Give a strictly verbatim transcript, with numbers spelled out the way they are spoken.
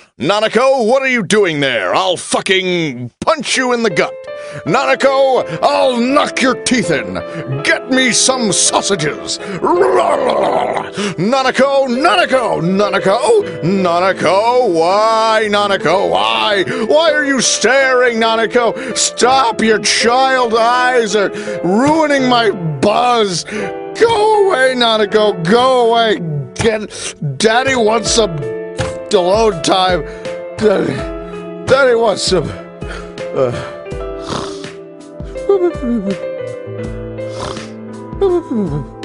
Nanako, what are you doing there? I'll fucking punch you in the gut. Nanako, I'll knock your teeth in. Get me some sausages. Nanako, Nanako, Nanako, Nanako, why, Nanako, why? Why are you staring, Nanako? Stop, your child eyes are ruining my buzz. Go away, Nanako, go away. Get, Daddy wants some alone time. Daddy, Daddy wants some. Uh,